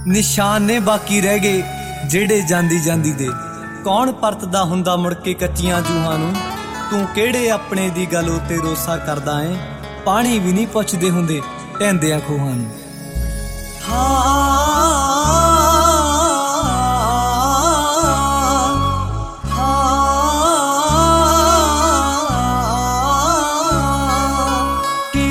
ਨਿਸ਼ਾਨ ਨੇ ਬਾਕੀ ਰਹਿ ਗਏ ਜਿਹੜੇ ਜਾਂਦੀ ਜਾਂਦੀ ਦੇ। ਕੌਣ ਪਰਤਦਾ ਹੁੰਦਾ ਮੁੜ ਕੇ ਕੱਚੀਆਂ ਜੂਹਾਂ ਨੂੰ। ਤੂੰ ਕਿਹੜੇ ਆਪਣੇ ਦੀ ਗੱਲ ਉੱਤੇ ਰੋਸਾ ਕਰਦਾ ਏ। ਪਾਣੀ ਵੀ ਨਹੀਂ ਪੁੱਛਦੇ ਹੁੰਦੇ ਢਹਿੰਦਿਆਂ ਖੂਹਾਂ ਨੂੰ।